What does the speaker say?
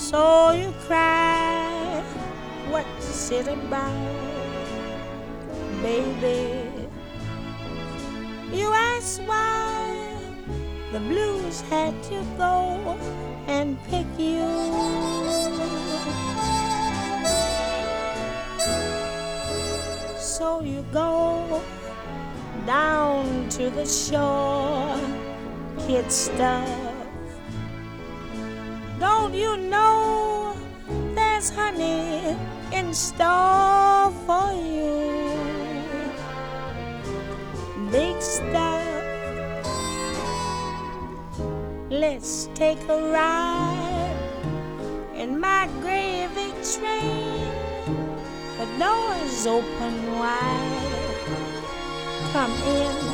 So you cry, what's it about, baby? You ask why the blues had to go and pick you. So you go down to the shore, kid stuff. Don't you know there's honey in store for you? Big stuff. Let's take a ride in my gravy train. The door's open wide. Come in.